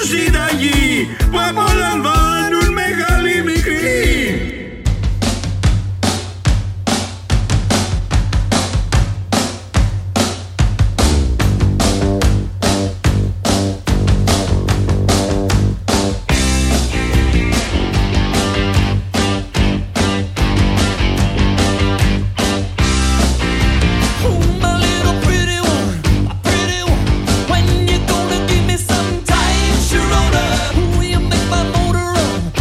συνταγή που απολαμβάνουν μεγάλοι μικροί. When you gonna give me some time, Sharona? Ooh, you make my motor run.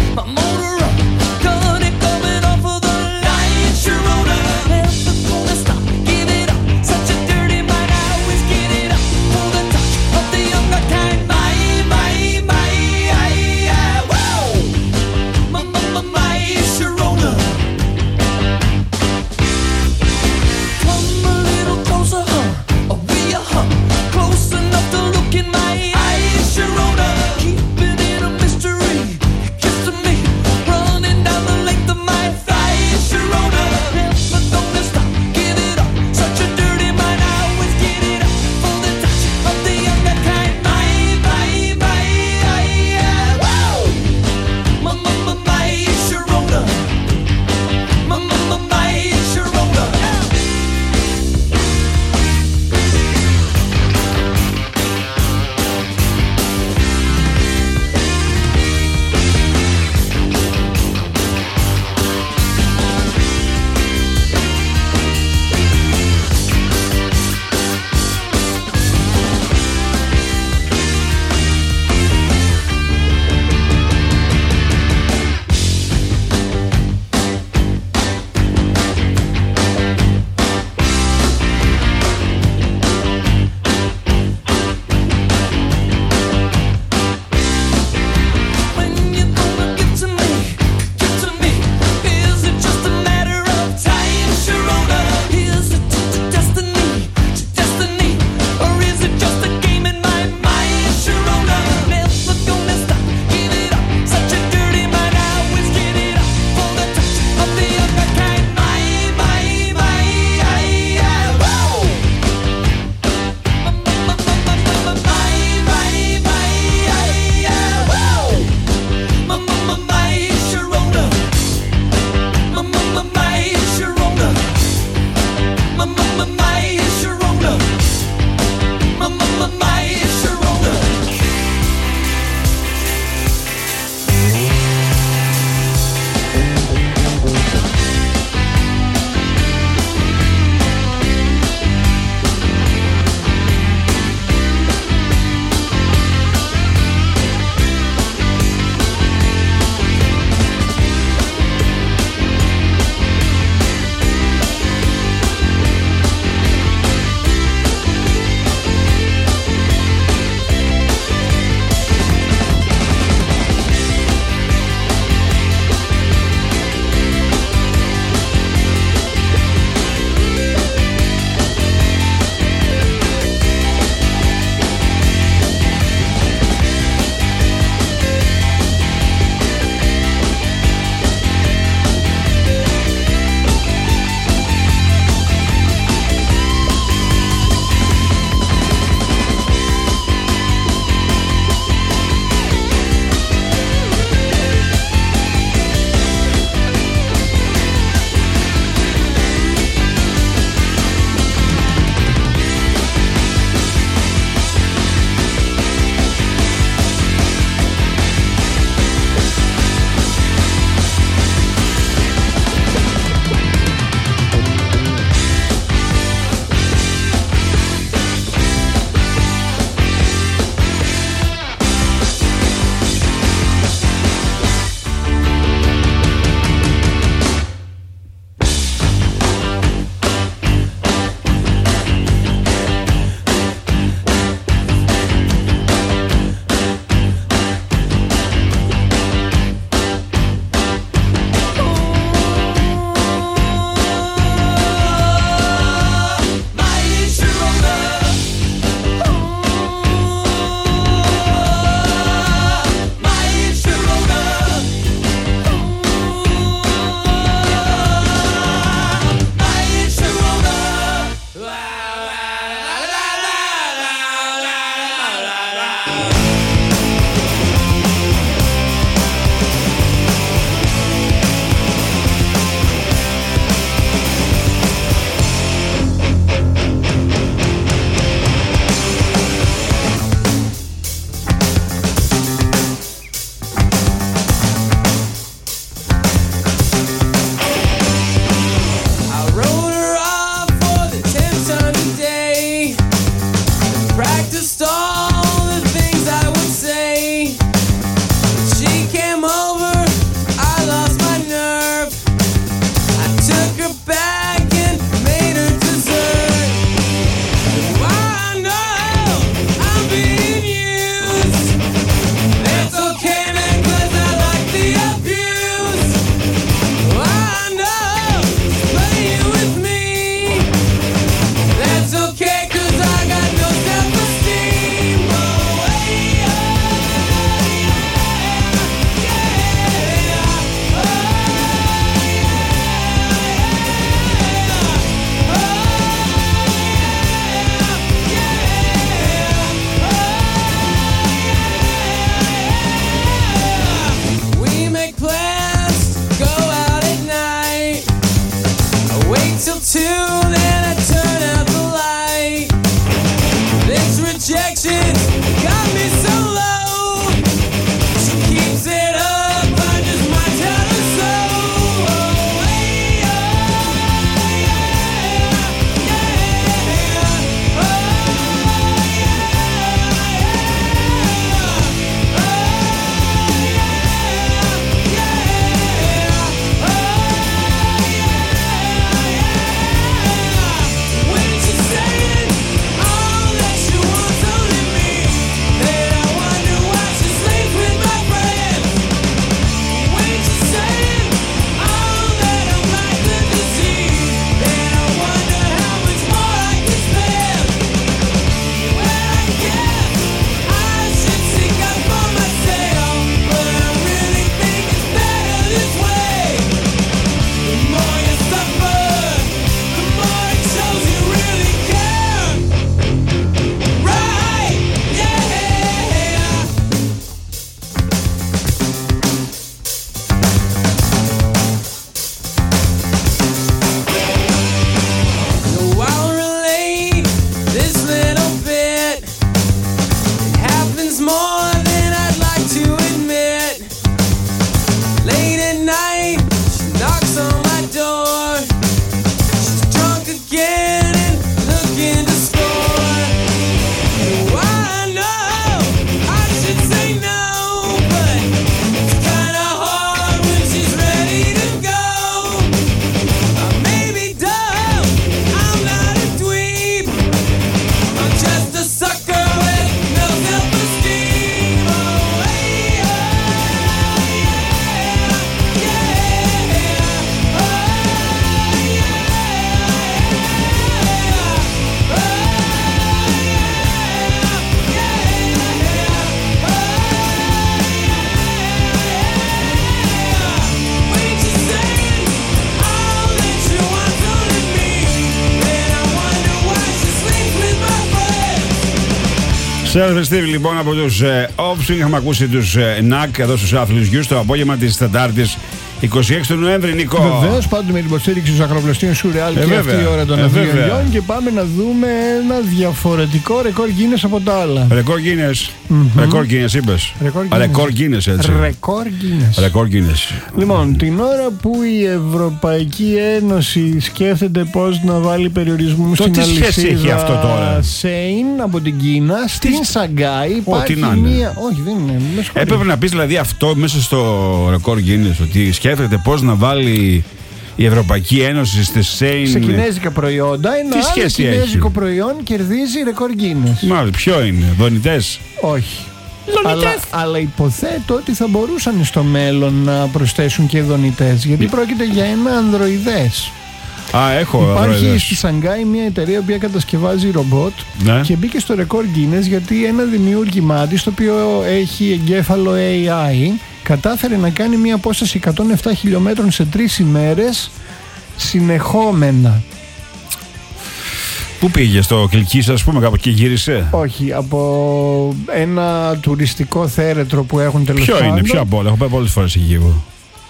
Self-esteem λοιπόν από τους Offspring. Είχαμε ακούσει τους NAC εδώ στους άθλους γιους το απόγευμα της Τετάρτης 26 του Νοέμβρη, Νικό. Βεβαίως, πάντοτε με την υποστήριξη του Ακροπλαστείου Σουρεάλ και αυτή η ώρα των αφιεριών. Και πάμε να δούμε ένα διαφορετικό ρεκόρ Guinness από τα άλλα. Ρεκόρ Guinness. Ρεκόρ Guinness είπες. Ρεκόρ Guinness, έτσι. Ρεκόρ Guinness. Λοιπόν, την ώρα που η Ευρωπαϊκή Ένωση σκέφτεται πώς να βάλει περιορισμούς στην αλυσίδα Σέιν από την Κίνα, στην Σαγκάη υπάρχει μία. Όχι, δεν είναι. Έπρεπε να πεις δηλαδή αυτό μέσα στο ρεκόρ Guinness, ότι σκέφτεται πώς να βάλει η Ευρωπαϊκή Ένωση στη Σέιν σε κινέζικα προϊόντα. Ένα άλλο κινέζικο προϊόν κερδίζει ρεκόρ Guinness. Μάλιστα, ποιο είναι, δονητές? Όχι. Αλλά υποθέτω ότι θα μπορούσαν στο μέλλον να προσθέσουν και δονητές, γιατί πρόκειται για ένα ανδροειδές. Υπάρχει στη Σανγκάη μια εταιρεία που κατασκευάζει ρομπότ, ναι, και μπήκε στο ρεκόρ Guinness γιατί ένα δημιούργημά της, το οποίο έχει εγκέφαλο AI, κατάφερε να κάνει μια απόσταση 107 χιλιόμετρων σε 3 ημέρες συνεχόμενα. Πού πήγε, στο Κιλκής ας πούμε, κάπου εκεί γύρισε? Όχι, από ένα τουριστικό θέρετρο που έχουν τέλος πάντων. Ποιο είναι, ποιο από όλα, έχω πάει πολλές φορές εκεί εγώ.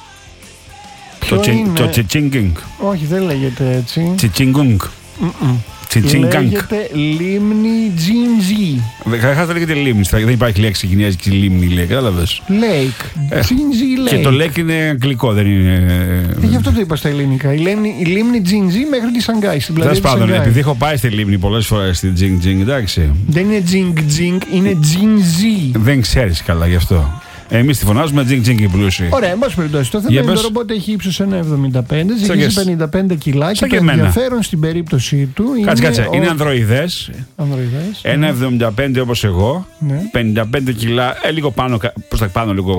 Το Τσιτσίνγκ. Όχι, δεν λέγεται έτσι. Τσιτσίνγκ. Λέγεται λίμνη Τζινζί. Καταρχάς δεν λέγεται λίμνη, δεν υπάρχει λέξη κινέζικη λίμνη, λέει, κατάλαβες. Lake. Τζινζί Lake. Και το Lake είναι αγγλικό, δεν είναι. Γι' αυτό το είπα στα ελληνικά. Η λίμνη Τζινζί μέχρι τη Σανγκάη, στην πλατεία της Σανγκάη. Επειδή έχω πάει στη λίμνη πολλές φορές, στη Τζινγκ, εντάξει. Δεν είναι Τζινγκ, είναι Τζινζί. Δεν ξέρεις καλά γι' αυτό. Εμείς τη φωνάζουμε τζινγκ οι πλούσιοι. Ωραία, εν πάση περιπτώσει. Το θέμα είναι το ρομπότ έχει ύψος 1,75, ζυγίζει 55 κιλά και το ενδιαφέρον στην περίπτωση του είναι. Κάτσε, είναι ανδροειδές. 1,75 όπως εγώ. Ναι. 55 κιλά, λίγο πάνω, προς τα πάνω, λίγο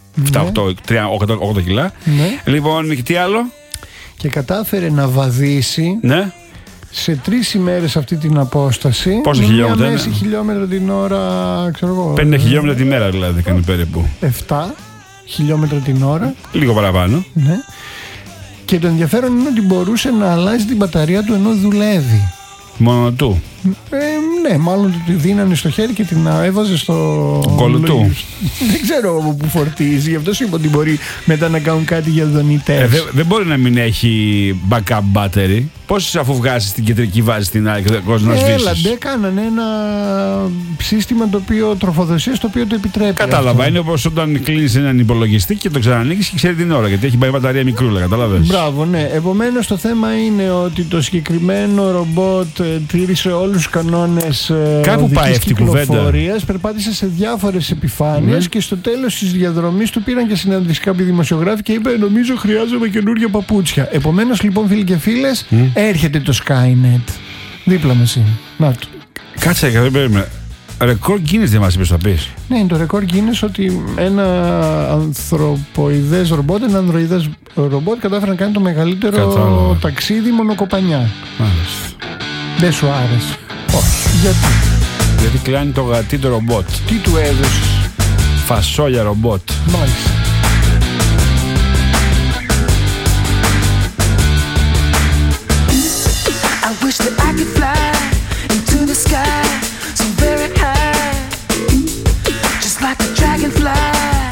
7-8 κιλά. Ναι. Λοιπόν, και τι άλλο? Και κατάφερε να βαδίσει. Ναι. Σε 3 ημέρες αυτή την απόσταση. Πόσα χιλιόμετρα? Μέση χιλιόμετρα την ώρα, ξέρω εγώ. 5 χιλιόμετρα τη μέρα δηλαδή κάνει περίπου. 7 χιλιόμετρα την ώρα. Λίγο παραπάνω. Ναι. Και το ενδιαφέρον είναι ότι μπορούσε να αλλάζει την μπαταρία του ενώ δουλεύει. Μόνο του? Ναι, μάλλον του τη δίνανε στο χέρι και την έβαζε στο κόλλο του. Δεν ξέρω που φορτίζει, γι' αυτό σου είπα ότι μπορεί μετά να κάνουν κάτι για δονητές. Δεν μπορεί να μην έχει backup battery. Πόσες αφού βγάζεις την κεντρική βάζεις την άλλη και να σβήσεις? Έλαντε, κάνανε ένα σύστημα τροφοδοσίας το οποίο το επιτρέπει. Κατάλαβα, αυτό. είναι όπως όταν κλείνεις έναν υπολογιστή και το ξανανοίγεις και ξέρει την ώρα, γιατί έχει πάει μπαταρία μικρούλα, κατάλαβες. Μπράβο, ναι. Επομένως το θέμα είναι ότι το συγκεκριμένο ρομπότ τήρησε όλους τους κανόνες οδικής κυκλοφορίας, περπάτησε σε διάφορες επιφάνειες και στο τέλος της διαδρομής του πήραν και συνάντηση κάποιοι δημοσιογράφοι και είπε: νομίζω χρειάζομαι καινούργια παπούτσια. Επομένως λοιπόν, φίλοι και φίλες, έρχεται το Skynet δίπλα μας είναι. Να το. Κάτσε, δεν περίμενα. Ρεκόρ Guinness δεν μας είπες να πεις? Ναι, είναι το ρεκόρ Guinness ότι ένα ανθρωποειδές ρομπότ, ένα ανδροειδές ρομπότ κατάφερε να κάνει το μεγαλύτερο ταξίδι μονοκοπανιά. Μάλιστα. Δεν σου άρεσε? Όχι. Γιατί κλάνει το γατί το ρομπότ. Τι του έδωσες? Φασόλια ρομπότ. Μάλιστα. I wish that I could fly into the sky so very high, just like a dragonfly.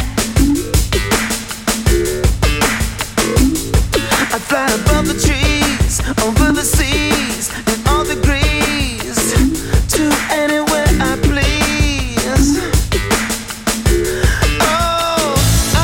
I'd fly above the trees, over the seas, and all the breeze, to anywhere I please. Oh,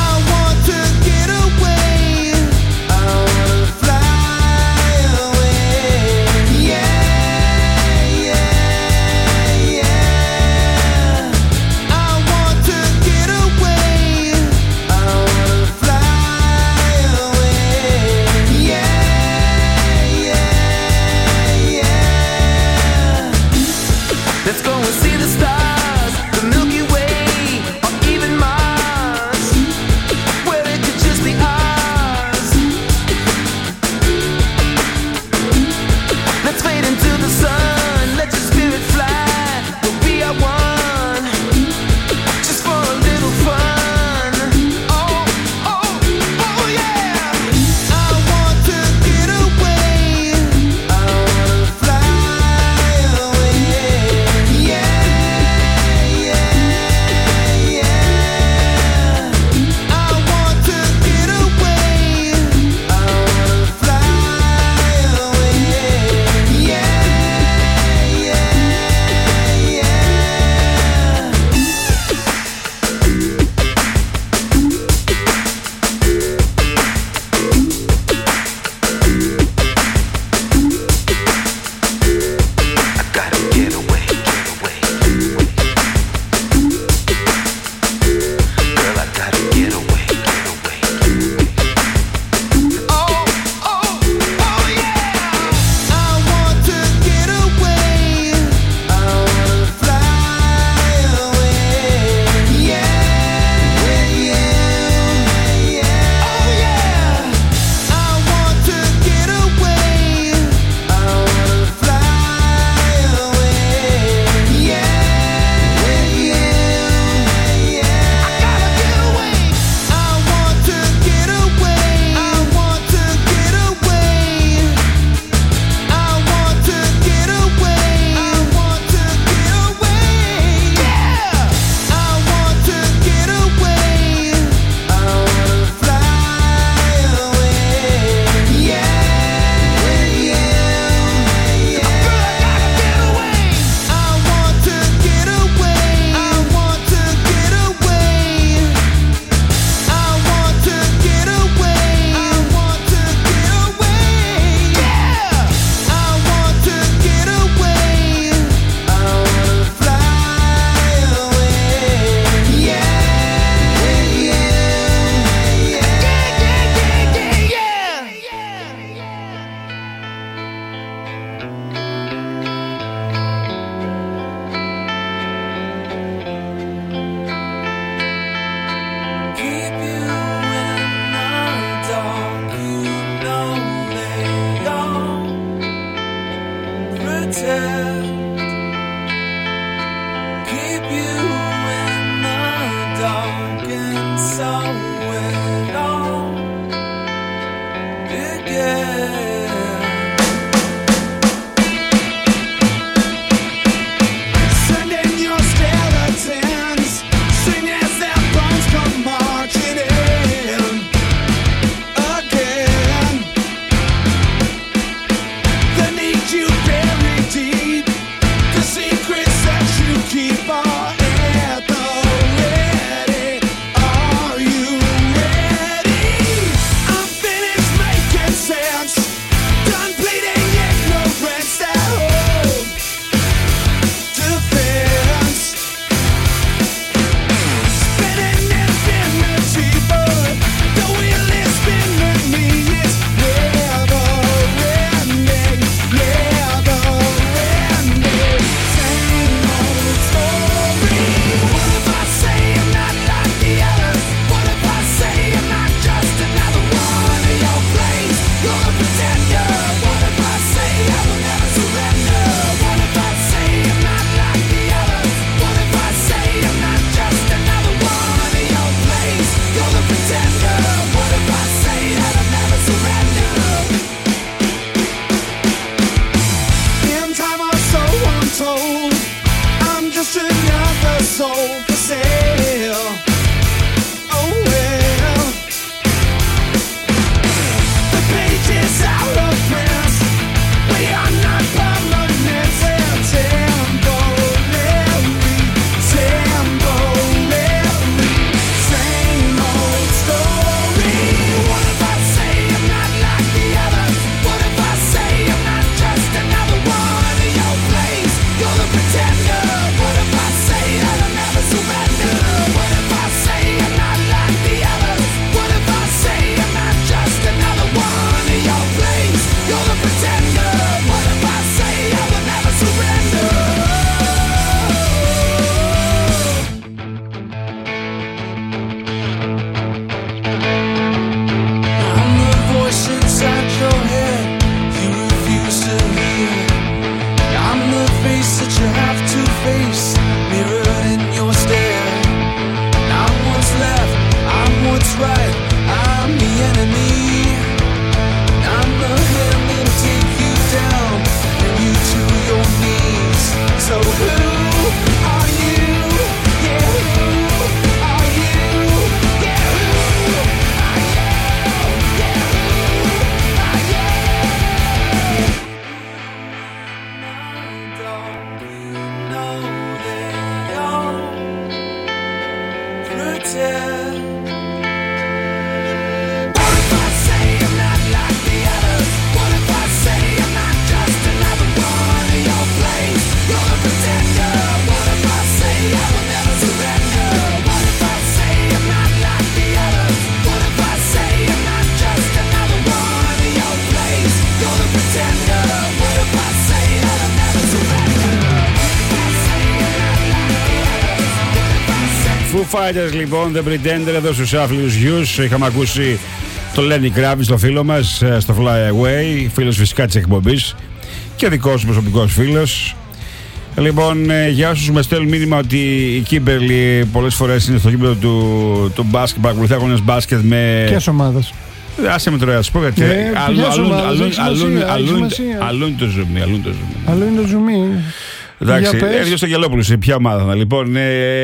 soul for sale. Oh well, the pages out of print. We are not permanent. Temporary, same old story. What if I say I'm not like the others? What if I say I'm not just another one in your place? You're the pretender. What if I say that I'll never surrender? What if I say I'm not like the others? What if I say I'm not just another one in your place? You're the pretender. What if I say I will never surrender? I'm the voice inside your head you refuse to hear. I'm the face that you have to face, mirrored in your stare. I'm what's left, I'm what's right, I'm the enemy. I'm the hand that'll take you down, bring you to your knees. So who are you? Yeah, who are you? Yeah, who are you? Yeah, who are you? Don't you know that you're pretend? What if I say I'm not like the others? What if I say I'm not just another one in your place? You're the pretender. What if I say I will never surrender? What if I say I'm not like the others? What if I say I'm not just another one in your place? You're the pretender. What if I say that I'll never surrender? What if I say I'm not like the others? What if I say Foo Fighters λοιπόν, The Pretender εδώ στους Άθλιους Γιους. Είχαμε ακούσει το Lenny Kravitz, το φίλο μας, στο Fly Away, φίλος φυσικά της εκπομπής και δικός προσωπικός φίλος. Λοιπόν, για όσους με στέλνουν μήνυμα ότι η Κίμπερλι πολλές φορές είναι στο γήπεδο του μπάσκετ, παρακολουθεί αγώνες μπάσκετ με... Ποιες ομάδες? Άσε με τώρα να σου πω γιατί αλλού είναι το ζουμί. Αλλού είναι το ζουμί. Εντάξει, έρχεται στο Γελόπουλος, ποια ομάδα. Λοιπόν,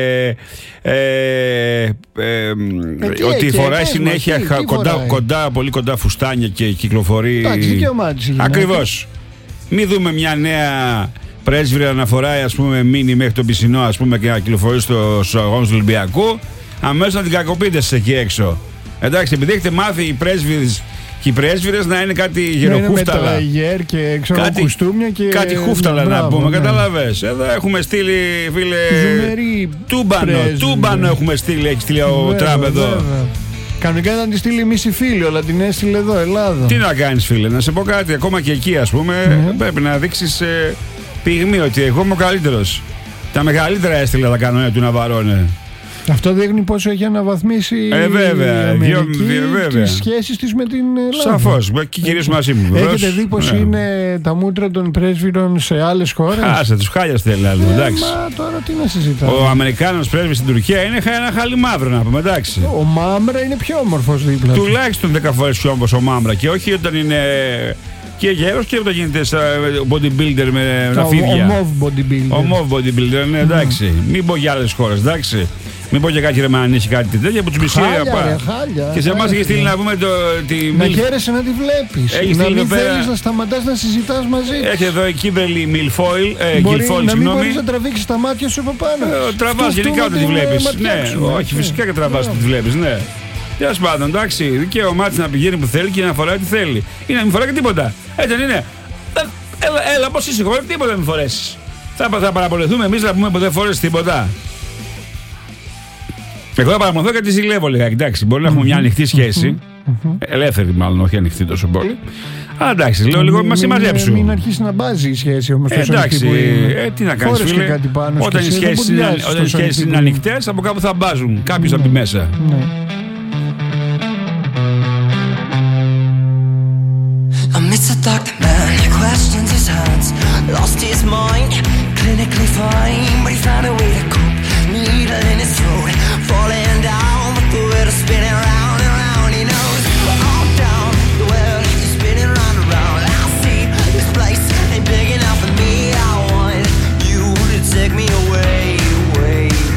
ότι φοράει συνέχεια πολύ κοντά φουστάνια και κυκλοφορεί. Εντάξει, δικαίωμά της. Ακριβώς. Μην δούμε μια νέα πρέσβυρα να φοράει, ας πούμε, μίνι μέχρι τον πισινό, ας πούμε, και να κυκλοφορεί στους αγώνες του Ολυμπιακού. Αμέσως να την κακοποιείτε εκεί έξω. Εντάξει, επειδή έχετε μάθει οι πρέσβυρες και οι πρέσβυρες να είναι κάτι γεροχούφταλα. Με τα και ξέρω, κουστούμια και... Κάτι χούφταλα να πούμε, καταλαβες. Εδώ έχουμε στείλει, φίλε, τούμπανο έχουμε στείλει, έχει στείλει ο Τραμπ εδώ. Κανονικά ήταν τη στείλει μισή φίλη, αλλά την έστειλε εδώ, Ελλάδα. Τι να κάνεις, φίλε, να σε πω κάτι, ακόμα και εκεί, ας πούμε, πρέπει να δείξεις πυγμή ότι εγώ είμαι ο καλύτερος. Τα μεγαλύτερα έστειλε τα κανόνια του Ναβαρώνε. Αυτό δείχνει πόσο έχει αναβαθμίσει η Αμερική τις σχέσεις της με την Ελλάδα. Σαφώς, και κυρίως μαζί μου. Έχετε δει πως είναι τα μούτρα των πρέσβυρων σε άλλες χώρες? Άσε, τους χάλια στην Ελλάδα, εντάξει. Μα τώρα τι να συζητάμε. Ο Αμερικάνος πρέσβης στην Τουρκία είναι ένα χάλι μαύρο, να πούμε, εντάξει. Ο Μάμρα είναι πιο όμορφος δίπλα. Τουλάχιστον 10 φορές πιο όμορφος ο Μάμρα, και όχι όταν είναι και γέρος και όταν γίνεται bodybuilder με φίδια. Ο mov bodybuilder, ναι, εντάξει. Μην πω για άλλες χώρες, εντάξει. Μην πω και κάτι ρε μανίσι, κάτι τέτοια που τους μισεί. Χάλια. Και σε εμάς έχει στείλει να πούμε να χαίρεσαι να τη βλέπεις. Να μην θέλεις να σταματάς να συζητάς μαζί της. Έχει εδώ η Κίμπερλι Μιλφόιλ. Να μην μπορείς να τραβήξεις τα μάτια σου από πάνω. Τραβάς γενικά όταν τη βλέπεις. Ναι, όχι, φυσικά και τραβάς όταν τη βλέπεις, ναι. Τέλος πάντων, εντάξει, δικαίωμά της να πηγαίνει που θέλει και να φοράει ό,τι θέλει. Ή να μην φοράει και τίποτα. Έτσι δεν είναι? Έλα, πώς είσαι, χωρίς τίποτα να μην φορέσεις. Θα παραπολεθούμε εμείς να πούμε που δεν φορέσεις τίποτα. Εγώ θα παραμονθώ και τη ζηλεύω λίγα. Εντάξει, μπορεί να έχουμε μια ανοιχτή σχέση. Ελεύθερη, μάλλον, όχι ανοιχτή τόσο πολύ. Αλλά εντάξει, λέω λίγο να συμμαζέψουν. Μην αρχίσει να μπάζει η σχέση όμως. Εντάξει, τι να κάνεις, φίλε. Όταν οι σχέσεις είναι ανοιχτές, από κάπου θα μπάζουν. Κάποιος από τη μέσα. Amidst a dark man, he questions his hands, lost his mind, clinically fine, but he found a way to cope. Needle in his throat, falling down, but the world is spinning round and round. He knows we're all down, the world is spinning round and round. I see this place ain't big enough for me. I want you to take me away, away.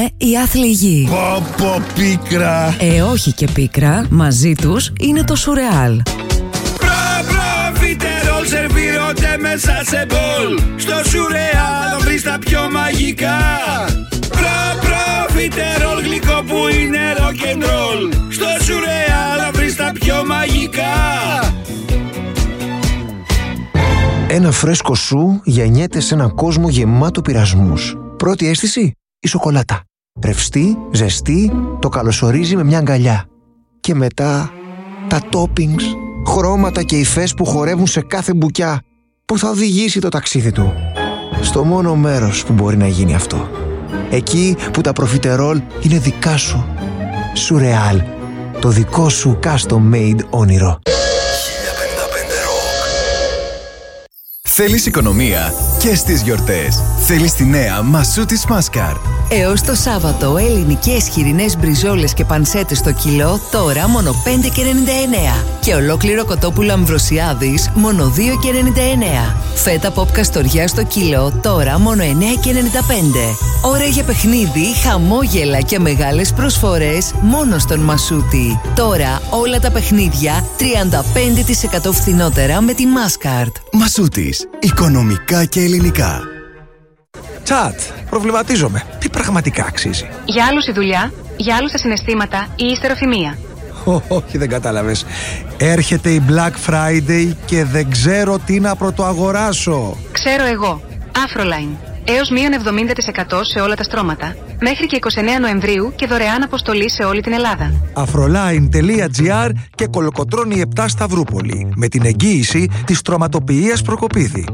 Είναι οι άθλοι γη. Πω πίκρα. Όχι και πίκρα, μαζί τους είναι το σουρεάλ. Προφιτερόλ σερβίρονται μέσα σε μπολ. Στο σουρεάλ βρεις τα πιο μαγικά. Προφιτερόλ γλυκό που είναι rock'n'roll. Στο σουρεάλ βρεις τα πιο μαγικά. Ένα φρέσκο σου γεννιέται σε έναν κόσμο γεμάτο πειρασμούς. Πρώτη αίσθηση, η σοκολάτα. Ρευστή, ζεστή, το καλωσορίζει με μια αγκαλιά. Και μετά, τα toppings, χρώματα και υφές που χορεύουν σε κάθε μπουκιά, που θα οδηγήσει το ταξίδι του στο μόνο μέρος που μπορεί να γίνει αυτό. Εκεί που τα προφιτερόλ είναι δικά σου. Σουρεάλ, το δικό σου custom made όνειρο. Θέλεις οικονομία και στις γιορτές. Θέλεις τη νέα Μασούτης Maskart. Έως το Σάββατο, ελληνικές χοιρινές μπριζόλες και πανσέτες στο κιλό, τώρα μόνο 5,99. Και ολόκληρο κοτόπουλο Αμβροσιάδης, μόνο 2,99. Φέτα ποπ καστοριά στο κιλό, τώρα μόνο 9,95. Ώρα για παιχνίδι, χαμόγελα και μεγάλες προσφορές μόνο στον Μασούτη. Τώρα όλα τα παιχνίδια 35% φθηνότερα με τη Maskart. Μασούτης. Οικονομικά και ελληνικά. Τσάτ, προβληματίζομαι. Τι πραγματικά αξίζει? Για άλλους η δουλειά, για άλλους τα συναισθήματα ή η ιστεροφημία. Όχι, δεν κατάλαβες. Έρχεται η Black Friday και δεν ξέρω τι να πρωτοαγοράσω. Ξέρω εγώ. Afroline. Έως μείον 70% σε όλα τα στρώματα. Μέχρι και 29 Νοεμβρίου και δωρεάν αποστολή σε όλη την Ελλάδα. Afroline.gr και Κολοκοτρώνη 7 Σταυρούπολη. Με την εγγύηση της στρωματοποιίας Προκοπίδη.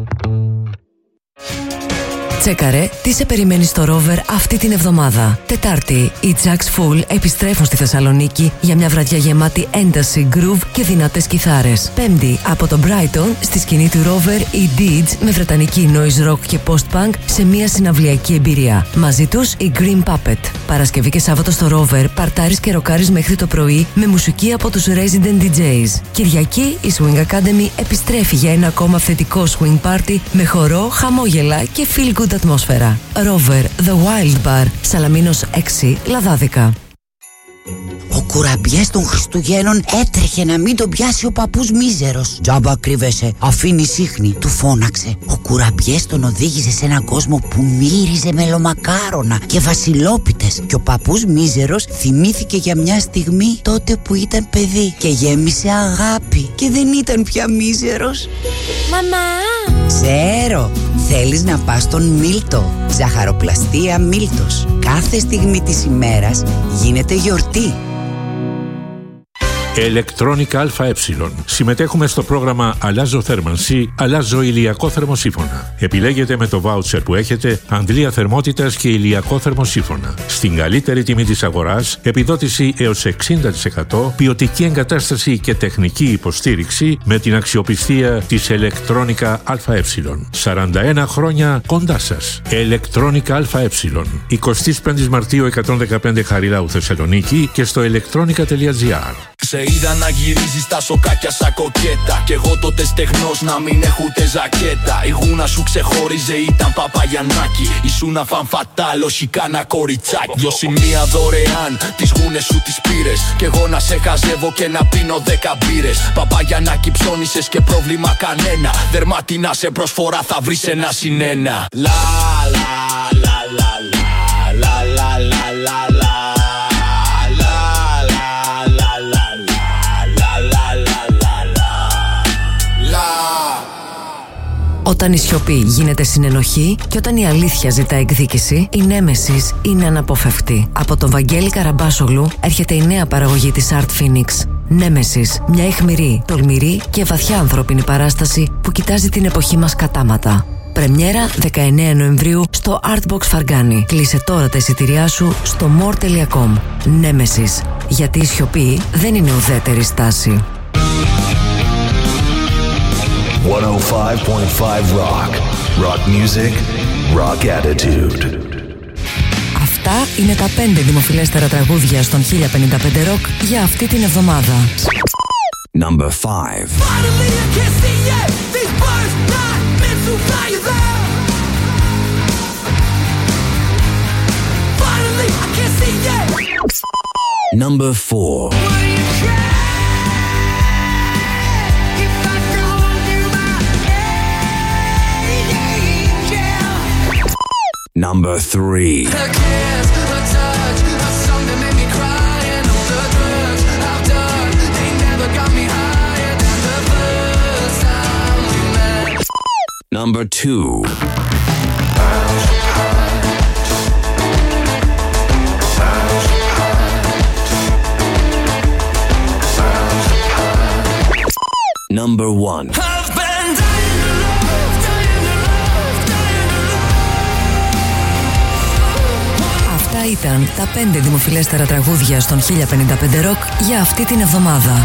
Τσέκαρε τι σε περιμένει στο Rover αυτή την εβδομάδα. Τετάρτη, οι Jack's Full επιστρέφουν στη Θεσσαλονίκη για μια βραδιά γεμάτη ένταση, groove και δυνατές κιθάρες. Πέμπτη, από το Brighton, στη σκηνή του Rover, οι Deeds με βρετανική noise rock και post-punk σε μια συναυλιακή εμπειρία. Μαζί τους, η Green Puppet. Παρασκευή και Σάββατο στο Rover, παρτάρεις και ροκάρεις μέχρι το πρωί με μουσική από τους Resident DJs. Κυριακή, η Swing Academy επιστρέφει για ένα ακόμα αυθεντικό swing party με χορό, χαμόγελα και feel good ατμόσφαιρα. Rover, The Wild Bar, Σαλαμίνος 6, Λαδάδικα. Ο κουραμπιές των Χριστουγέννων έτρεχε να μην τον πιάσει ο παππούς μίζερος. «Τζάμπα κρύβεσαι, αφήνει σύχνη», του φώναξε. Ο κουραμπιές τον οδήγησε σε έναν κόσμο που μύριζε μελομακάρονα και βασιλόπιτες. Και ο παππούς μίζερος θυμήθηκε για μια στιγμή τότε που ήταν παιδί και γέμισε αγάπη και δεν ήταν πια μίζερος. Μαμά! Ξέρω, θέλεις να πας στον Μίλτο. Ζαχαροπλαστεία Μίλτος. Κάθε στιγμή της ημέρας γίνεται γιορτή. Ηλεκτρόνικα ΑΕ. Συμμετέχουμε στο πρόγραμμα Αλλάζω θέρμανση, αλλάζω ηλιακό θερμοσύφωνα. Επιλέγετε με το βάουτσερ που έχετε αντλία θερμότητας και ηλιακό θερμοσύφωνα. Στην καλύτερη τιμή της αγοράς, επιδότηση έως 60%, ποιοτική εγκατάσταση και τεχνική υποστήριξη με την αξιοπιστία της Ηλεκτρόνικα ΑΕ. 41 χρόνια κοντά σας. Ηλεκτρόνικα ΑΕ. 25 Μαρτίου 115 Χαριλάου Θεσσαλονίκη και στο electronica.gr. Σε είδα να γυρίζεις τα σοκάκια σαν κοκέτα. Κι εγώ τότε στεγνός να μην έχω ούτε ζακέτα. Η γούνα σου ξεχώριζε, ήταν Παπαγιαννάκη. Ήσουν αφανφατάλ, όχι κάνα κοριτσάκι. 2 σημεία δωρεάν, τις γούνες σου τις πήρες. Κι εγώ να σε χαζεύω και να πίνω 10 μπύρες. Παπαγιαννάκη ψώνισες και πρόβλημα κανένα. Δερμάτινα σε προσφορά θα βρεις ένα συνένα. Λα λα λα λα λα λα λα λα λα. Όταν η σιωπή γίνεται συνενοχή και όταν η αλήθεια ζητά εκδίκηση, η Νέμεσης είναι αναποφευκτή. Από τον Βαγγέλη Καραμπάσογλου έρχεται η νέα παραγωγή της Art Phoenix. Νέμεσης, μια αιχμηρή, τολμηρή και βαθιά ανθρώπινη παράσταση που κοιτάζει την εποχή μας κατάματα. Πρεμιέρα 19 Νοεμβρίου στο Artbox Φαργκάνη. Κλείσε τώρα τα εισιτήριά σου στο more.com. Νέμεσης, γιατί η σιωπή δεν είναι ουδέτερη στάση. 105.5 Rock. Rock music, rock attitude. Αυτά είναι τα 5 δημοφιλέστερα τραγούδια στον 1055 Rock για αυτή την εβδομάδα. Number 5. Finally Number 4. Number 3. Number 2. Number 1. Αυτά ήταν τα 5 δημοφιλέστερα τραγούδια στον 1055 Rock για αυτή την εβδομάδα.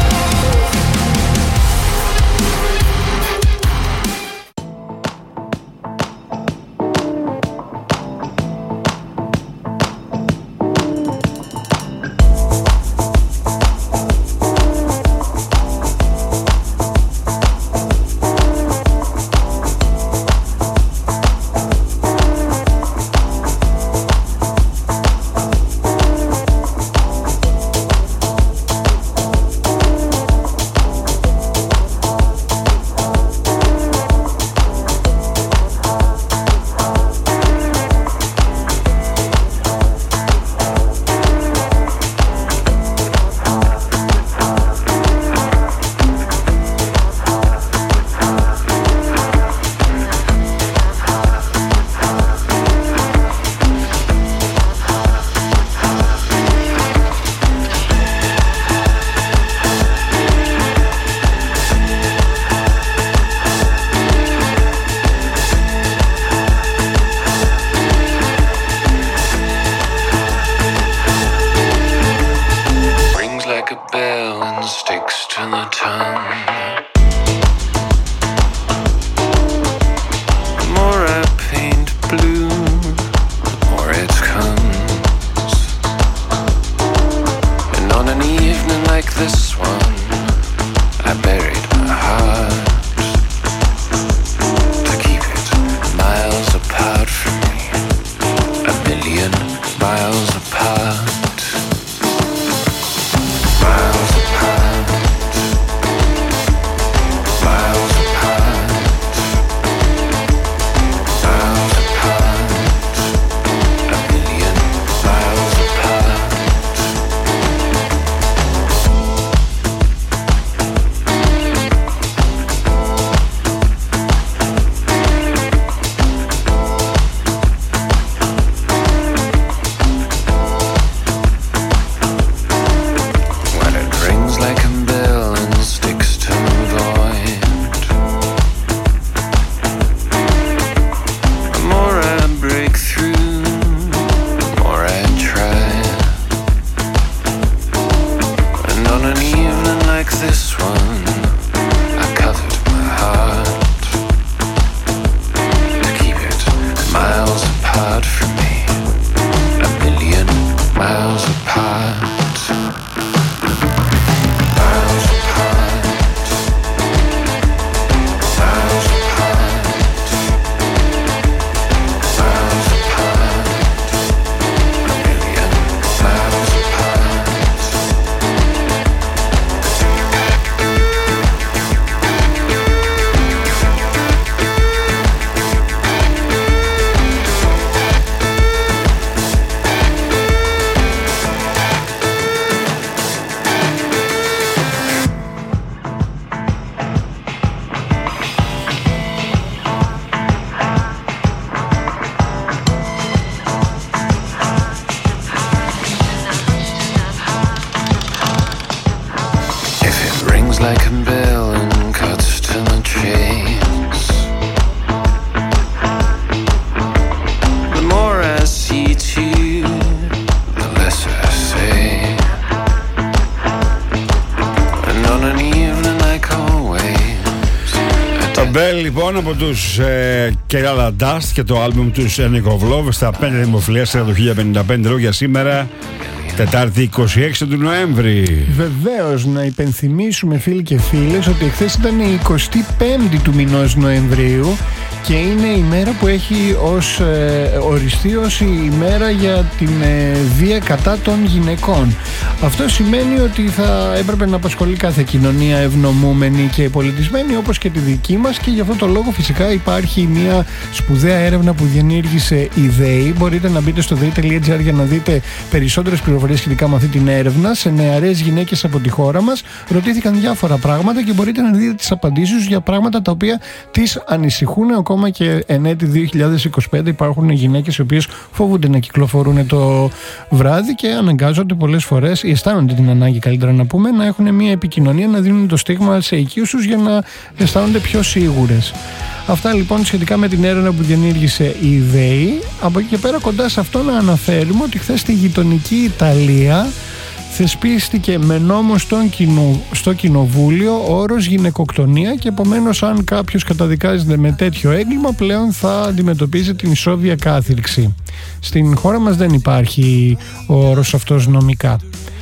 Λοιπόν, από τους Kerala Dust και το άλμπουμ τους Enig of Love στα 5 δημοφιλέστερα του 1055 για σήμερα. Τετάρτη 26 του Νοέμβρη. Βεβαίως, να υπενθυμίσουμε φίλοι και φίλες ότι εχθές ήταν η 25η του μηνός Νοεμβρίου και είναι η μέρα που έχει οριστεί ως η μέρα για την βία κατά των γυναικών. Αυτό σημαίνει ότι θα έπρεπε να απασχολεί κάθε κοινωνία ευνομούμενη και πολιτισμένη όπως και τη δική μας, και γι' αυτό το λόγο φυσικά υπάρχει μια σπουδαία έρευνα που διενήργησε η ΔΕΗ. Μπορείτε να μπείτε στο dei.gr για να δείτε περισσότερες πληροφορίες σχετικά με αυτή την έρευνα. Σε νεαρές γυναίκες από τη χώρα μας ρωτήθηκαν διάφορα πράγματα και μπορείτε να δείτε τις απαντήσεις για πράγματα τα οποία τις ανησυχούν. Ακόμα και εν έτη 2025 υπάρχουν γυναίκες οι οποίες φοβούνται να κυκλοφορούν το βράδυ και αναγκάζονται πολλές φορές, ή αισθάνονται την ανάγκη καλύτερα να πούμε, να έχουν μια επικοινωνία, να δίνουν το στίγμα σε οικείους τους για να αισθάνονται πιο σίγουρες. Αυτά λοιπόν σχετικά με την έρευνα που διενήργησε η ΔΕΗ. Από εκεί και πέρα, κοντά σε αυτό να αναφέρουμε ότι χθες στη γειτονική Ιταλία θεσπίστηκε με νόμο στο κοινοβούλιο ο όρος γυναικοκτονία, και επομένως αν κάποιος καταδικάζεται με τέτοιο έγκλημα πλέον θα αντιμετωπίζει την ισόβια κάθυρξη. Στην χώρα μας δεν υπάρχει ο όρος αυτός νομικά.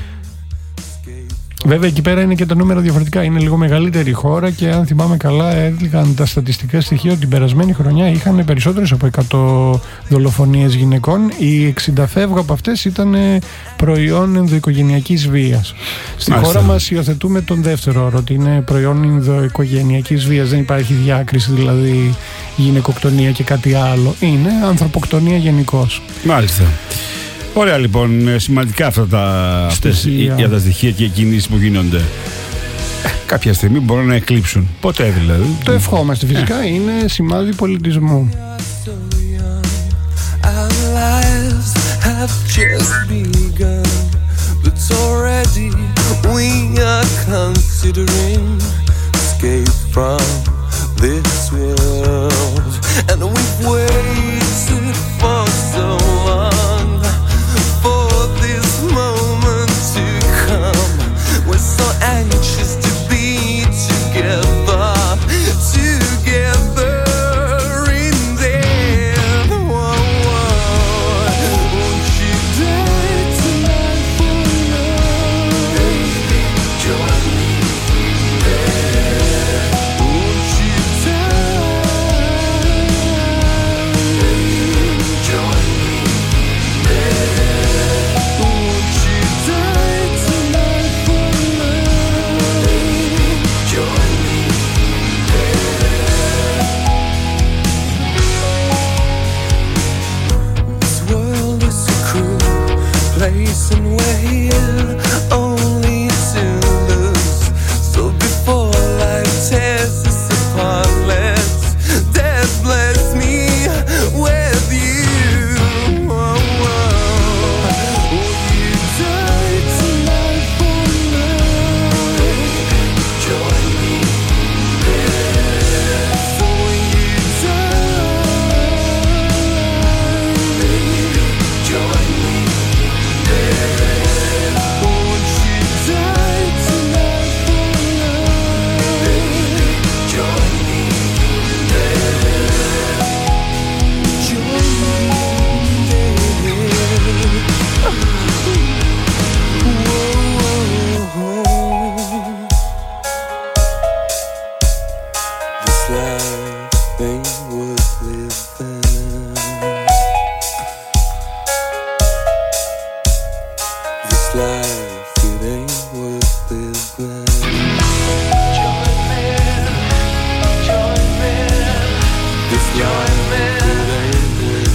Βέβαια εκεί πέρα είναι και τα νούμερα διαφορετικά, είναι λίγο μεγαλύτερη χώρα και αν θυμάμαι καλά έλεγαν τα στατιστικά στοιχεία ότι την περασμένη χρονιά είχαν περισσότερες από 100 δολοφονίες γυναικών. Οι 60 φεύγα από αυτές ήταν προϊόν ενδοοικογενειακής βίας. Στη χώρα μας υιοθετούμε τον δεύτερο όρο, ότι είναι προϊόν ενδοοικογενειακής βίας. Δεν υπάρχει διάκριση δηλαδή γυναικοκτονία και κάτι άλλο, είναι ανθρωποκτονία γενικώς. Μάλιστα. Ωραία λοιπόν, σημαντικά αυτά τα στοιχεία και οι κινήσεις που γίνονται. Κάποια στιγμή μπορούν να εκλείψουν. Ποτέ δηλαδή. Το ευχόμαστε φυσικά, είναι σημάδι πολιτισμού. Anxious to be together in there. Won't you die tonight for love? Baby, join me there. Won't you die? Baby, join me there. Won't you die tonight for love? Join me there. This world is a cruel place and we're here only to lose. So before life tears us apart, let's death bless me with you. Will you die tonight for love? Join me there. So will you die? Join me there. Won't you die tonight for love? Join me there. Join me This life ain't worth living. This life, it ain't worth living. Join me. This life, it ain't worth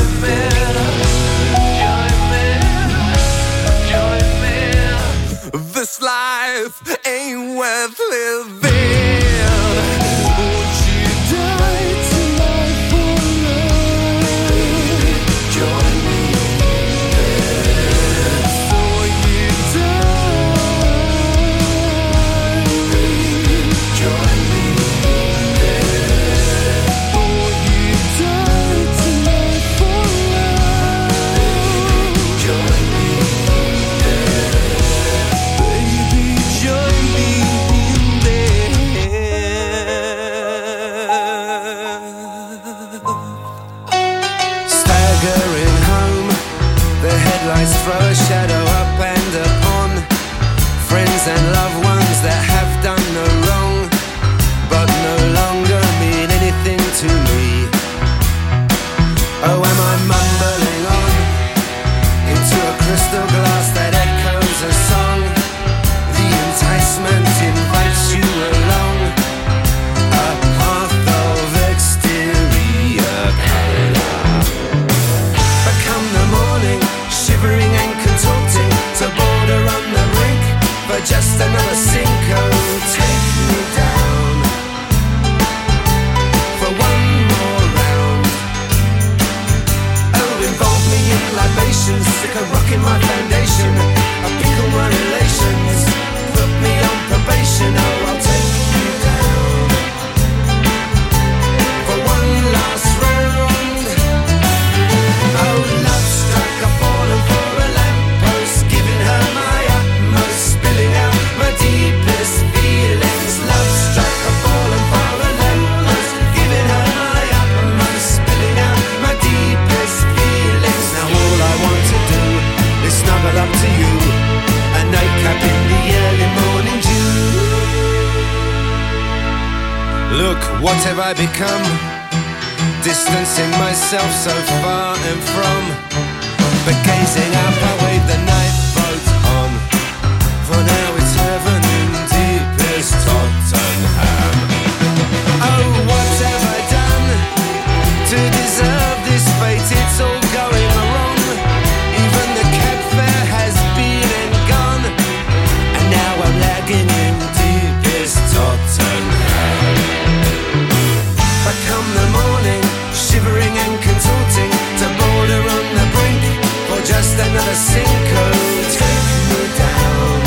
living. This life ain't worth living. Won't you die tonight for love? Join me there. So you die. Join me there. Will you die tonight for love? Join me there. Baby, join me in there. obligation. I pickle my relations, put me on probation. Oh, I'll take you down for one last round. Oh, love struck, I've fallen for a lamppost, giving her my utmost, spilling out my deepest feelings. Love struck, I've fallen for a lamppost, giving her my utmost, spilling out my deepest feelings. Now all I want to do is snuggle up to you, a nightcap in the early morning dew. Look, what have I become? Distancing myself so far and from, but gazing up I wave the night boat on. For now it's heaven in deepest Tottenham. Oh, what have I done to deserve this fate? It's all going wrong. Even the cab fare has been and gone, and now I'm lagging in deepest Tottenham. But come the morning, shivering and contorting, to boulder on the brink for just another sinkhole. Take me down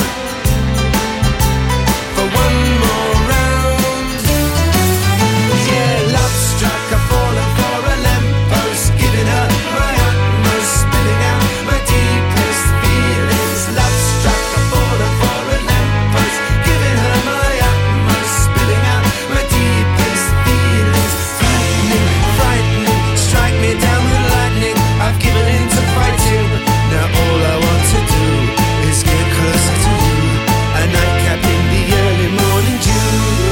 for one more round. Yeah, love struck, I've fallen for a lamppost, giving her my utmost, spilling out my deepest feelings. Love struck, I've fallen for a lamppost, giving her my utmost, spilling out my deepest feelings. Frightening, frightening, strike me down with lightning. I've given in to fighting. Now all I want to do is get closer to you, a nightcap in the early morning dew.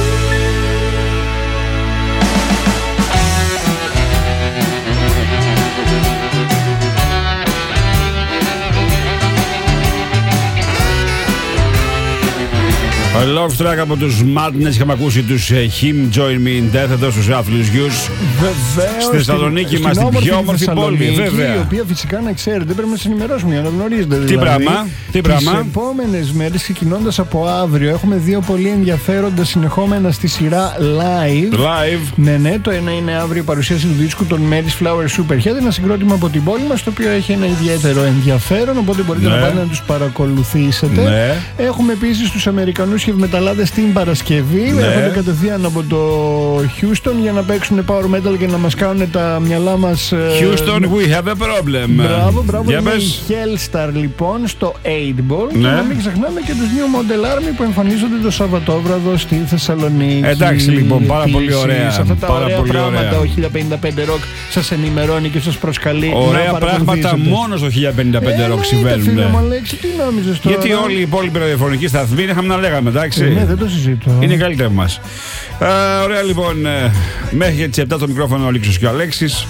Love Track από τους Madness. Είχαμε ακούσει τους Him Join Me in Death εδώ στους Άθλιους Γιους. Βεβαίως. Στη Θεσσαλονίκη μας, την πιο όμορφη πόλη, βέβαια. Η οποία φυσικά να ξέρετε πρέπει να σας ενημερώσουμε για να γνωρίζετε. Τι πράγμα, τι πράγμα. Τις επόμενες μέρες, ξεκινώντας από αύριο, έχουμε δύο πολύ ενδιαφέροντα συνεχόμενα στη σειρά live. Ναι, το ένα είναι αύριο η παρουσίαση του δίσκου των Mary's Flower Superhead, ένα συγκρότημα από την πόλη μας, το οποίο έχει ένα ιδιαίτερο ενδιαφέρον, οπότε μπορείτε να πάτε να τους παρακολουθήσετε. Ναι. Έχουμε επίσης τους Αμερικανούς χευμεταλλάδες την Παρασκευή. Έρχονται κατευθείαν από το Houston για να παίξουν power metal και να μας κάνουν τα μυαλά μας. Houston, we have a problem. Μπράβο. Είναι η Hellstar λοιπόν στο 8-Ball. Ναι. Και να μην ξεχνάμε και τους New Model Army που εμφανίζονται το Σαββατόβραδο στη Θεσσαλονίκη. Εντάξει λοιπόν, πάρα πολύ ωραία. Σε αυτά τα πάρα ωραία πολύ πράγματα ωραία. Ο 1055 Rock σας ενημερώνει και σας προσκαλεί. Ωραία πράγματα μόνο στο 1055 Rock συμβαίνουν. Φίλε μου, Αλέξη, τι νόμιζες τώρα? Γιατί όλοι οι υπόλοιποι ραδιοφωνικοί σταθμοί είχαμε να λέγαμε, εντάξει. Ναι, δεν το συζητώ. Είναι καλύτερα από εμάς. Ωραία λοιπόν, μέχρι τις 7 το μικρόφωνο ο Λίξος και ο Αλέξης.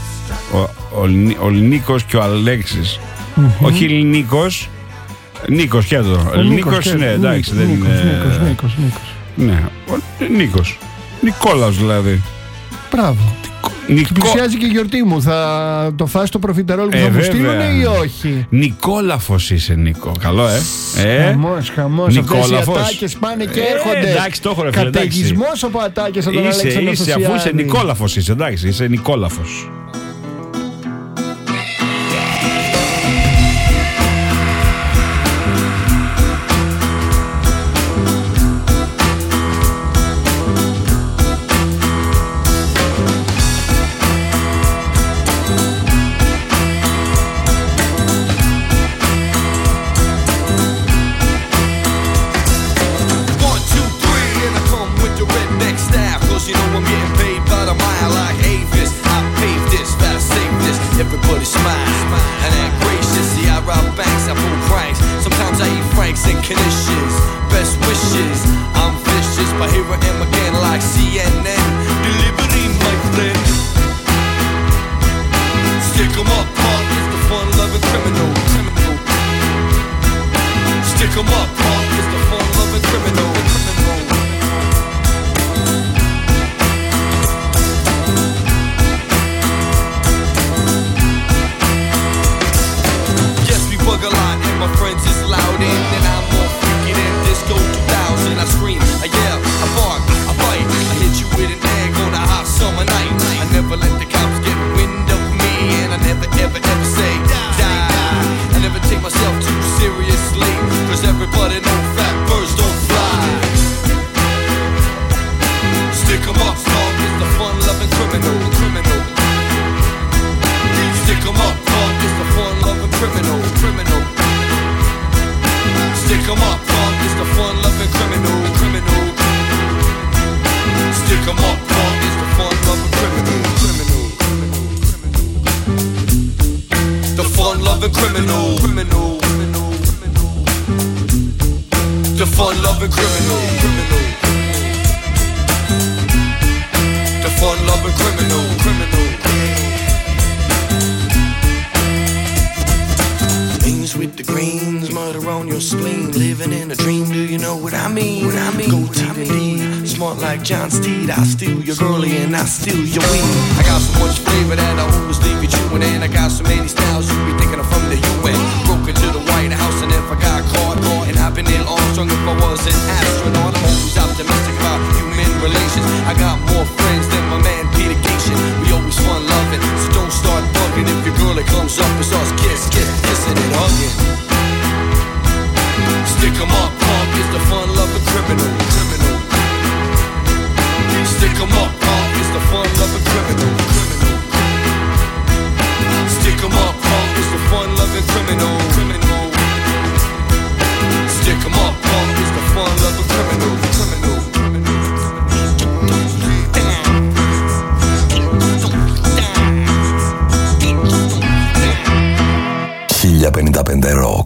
Ο Νίκος και ο Αλέξης. Όχι Νίκος. Νίκος και εδώ. Νίκος, ναι, εντάξει, δεν είναι. Νίκος. Ναι, Νίκος. Νικόλαος δηλαδή. Μπράβο. Πλησιάζει και η γιορτή μου. Θα το φας το προφιτερόλ που θα μου στείλουνε ή όχι? Νικόλαφος είσαι, Νίκο. Καλό, Χαμός. Αυτές οι ατάκες πάνε και έρχονται. Εντάξει, το έχω ρε φίλε. Καταιγισμός από ατάκες από τον Αλέξανδρο Στασιάδη. Αφού είσαι Νικόλαφος είσαι, εντάξει, είσαι Νικόλαφος. Never let the cops get wind of me, and I never ever say die. I never never take myself too seriously, cause everybody know fat birds don't fly. Stick 'em up, punk is the fun-loving criminal. Stick 'em up, punk is the fun-loving criminal. Stick 'em up, punk is the fun-loving criminal. Stick 'em up, punk is the fun-loving criminal. The fun-loving criminal. The fun-loving criminal. The fun-loving criminal. Beans with the greens, murder on your spleen. Living in a dream, do you know what I mean? Go TBD, smart like John Steed. I steal your girlie and I steal your weed. I got so much flavor that I always leave you chewing. And I got so many styles you be thinking I'm from the UN. Broke into the White House and if I got caught, and I've been Neil Armstrong if I was an astronaut. I'm always optimistic about human relations. I got more friends than my man Peter Gatien. We always fun loving, so don't start bugging. If your girlie comes up, it's us kissing and hugging. Stick 'em up, punk is the fun-loving criminal. Stick 'em up, punk is the fun-loving criminal. Stick 'em up, punk is the fun-loving criminal. Stick 'em up, punk is the fun-loving criminal. 1055 Rock.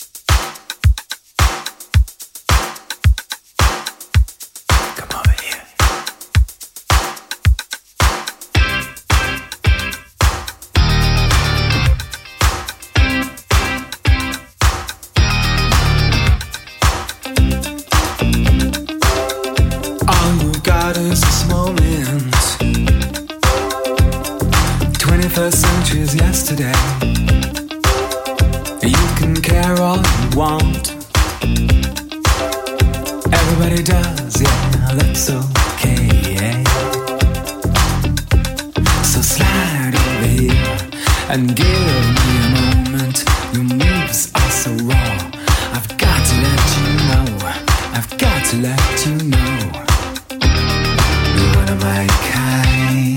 Yesterday, you can care all you want. Everybody does, yeah, that's okay, yeah. So slide over here and give me a moment. Your moves are so raw. I've got to let you know. I've got to let you know. You're one of my kind.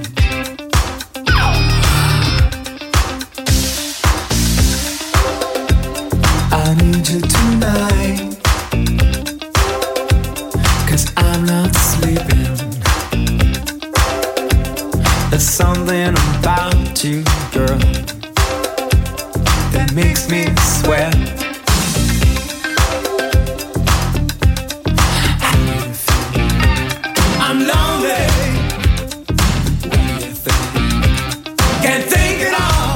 I need you tonight, 'cause I'm not sleeping. There's something about you, girl, that makes me sweat. I'm lonely. What do you think? Can't think at all.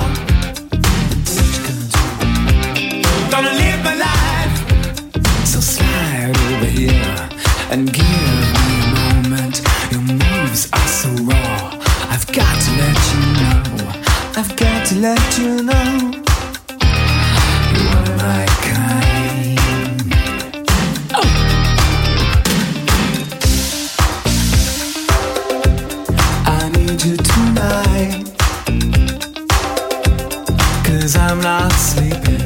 Gonna live my life. So slide over here and give me a moment. Your moves are so raw. I've got to let you know. I've got to let you know. You're my kind. Oh. I need you tonight, 'cause I'm not sleeping.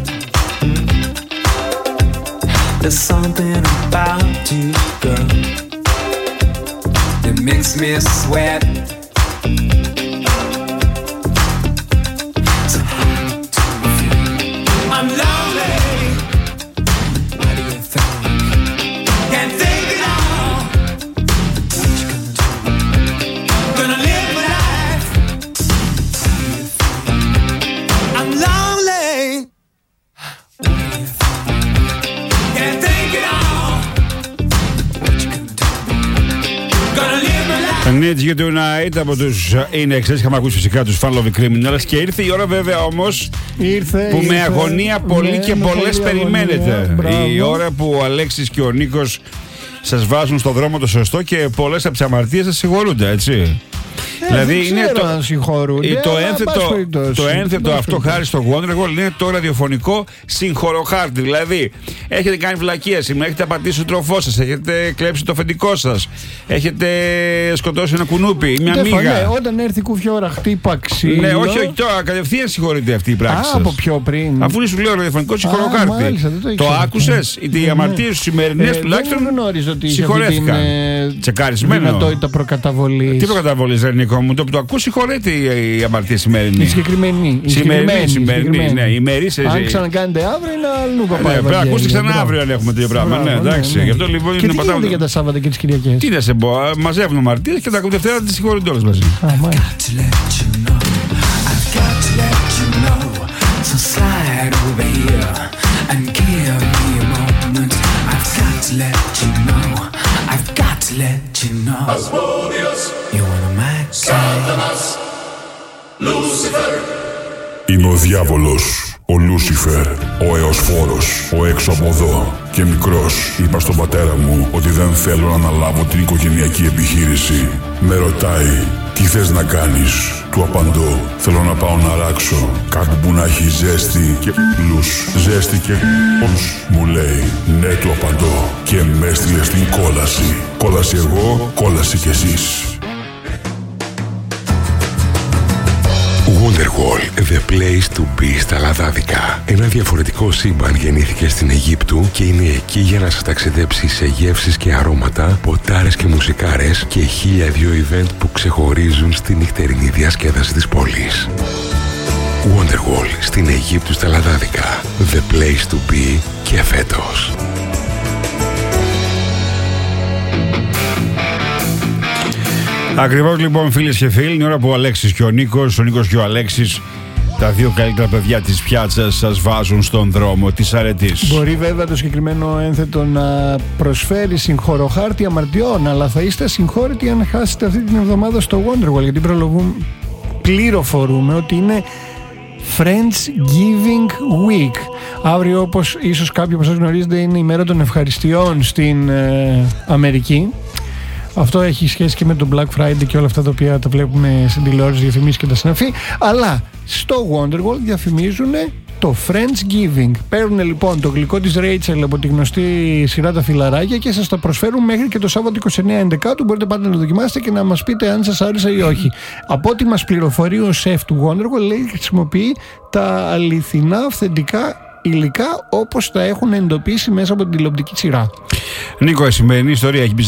There's something about you, girl, that makes me sweat. So I'm lonely. What do you think? Can't think at all. What you gonna do? Gonna live my life. What do you think? I'm lonely. What do you think? Can't think it all. What you gonna do? Gonna live my life. Need You Tonight από τους INXS. Είχαμε ακούσει φυσικά τους Fun Loving Criminals. Και ήρθε η ώρα βέβαια όμως που με αγωνία πολλοί και πολλές περιμένετε. Η ώρα που ο Αλέξης και ο Νίκος σας βάζουν στο δρόμο το σωστό και πολλές από τις αμαρτίες σας συγχωρούνται, έτσι. Δηλαδή είναι το ένθετο αυτό χάρη στο Wonderwall, είναι το ραδιοφωνικό συγχωροχάρτη. Δηλαδή Έχετε κάνει βλακεία σήμερα, έχετε απατήσει το τροφό σας, έχετε κλέψει το αφεντικό σας, έχετε σκοτώσει ένα κουνούπι, μια μύγα. Ναι, όταν έρθει κουφιόρα, χτύπα ξύλο. Ναι, όχι τώρα, κατευθείαν συγχωρείται αυτή η πράξη σας. Από πιο πριν. Αφού σου λέω ραδιοφωνικό συγχωροκάρτη. Το άκουσες, οι αμαρτίες σου σημερινές τουλάχιστον συγχωρέθηκαν. Τσεκαρισμένο. Δυνατότητα προκαταβολής. Τι προκαταβολής, ρε Νίκο μου, το ακούς συγχωρείται η αμαρτία σημερινή. Η συγκεκριμένη. Ναι, αν ξανακάνετε αύριο είναι αλλού παπά. Πρέπει να ακούστε ξανά αύριο αν έχουμε τέτοιο πράγμα. Ναι, εντάξει. Γι' αυτό λοιπόν είναι πατάμε. Τι γίνεται για τα Σάββατα και τις Κυριακές? Τι να σε πω, μαζεύουν αμαρτίες και τα Δευτέρα τις συγχωρούνται όλες μαζί. Είμαι ο διάβολος, ο Λούσιφερ, ο Εωσφόρος, ο έξω από εδώ. Και μικρός είπα στον πατέρα μου ότι δεν θέλω να αναλάβω την οικογενειακή επιχείρηση. Με ρωτάει, τι θες να κάνεις? Του απαντώ, θέλω να πάω να ράξω κάτι που να έχει ζέστη και πλούς. Ζέστη και πλούς, μου λέει. Ναι, του απαντώ και με έστειλε στην κόλαση. Κόλαση εγώ, κόλαση κι εσείς. Wonderwall, the place to be στα Λαδάδικα. Ένα διαφορετικό σύμπαν γεννήθηκε στην Αιγύπτου και είναι εκεί για να σας ταξιδέψει σε γεύσεις και αρώματα, ποτάρες και μουσικάρες και 1002 event που ξεχωρίζουν στη νυχτερινή διασκέδαση της πόλης. Wonderwall στην Αιγύπτου στα Λαδάδικα. The place to be και φέτος. Ακριβώς λοιπόν, φίλες και φίλοι, είναι ώρα που ο Αλέξης και ο Νίκος και ο Αλέξης, τα δύο καλύτερα παιδιά της πιάτσας, σας βάζουν στον δρόμο της αρετής. Μπορεί βέβαια το συγκεκριμένο ένθετο να προσφέρει συγχωροχάρτη αμαρτιών, αλλά θα είστε συγχώρητοι αν χάσετε αυτή την εβδομάδα στο Wonderwall, γιατί πληροφορούμε ότι είναι Friendsgiving Week. Αύριο, όπως ίσως κάποιοι από εσάς γνωρίζετε, είναι η μέρα των ευχαριστειών στην Αμερική. Αυτό έχει σχέση και με το Black Friday και όλα αυτά τα οποία τα βλέπουμε στην τηλεόραση, διαφημίσεις και τα συναφή. Αλλά στο Wonderwall διαφημίζουν το Friendsgiving. Παίρνουν λοιπόν το γλυκό της Rachel από τη γνωστή σειρά Τα Φιλαράκια και σας το προσφέρουν μέχρι και το Σάββατο 29/11. Μπορείτε πάντα να το δοκιμάσετε και να μας πείτε αν σας άρεσε ή όχι. Από ό,τι μας πληροφορεί ο σεφ του Wonderwall, λέει χρησιμοποιεί τα αληθινά αυθεντικά υλικά όπως τα έχουν εντοπίσει μέσα από την τηλεοπτική σειρά. Νίκο, η σημερινή ιστορία έχει μπει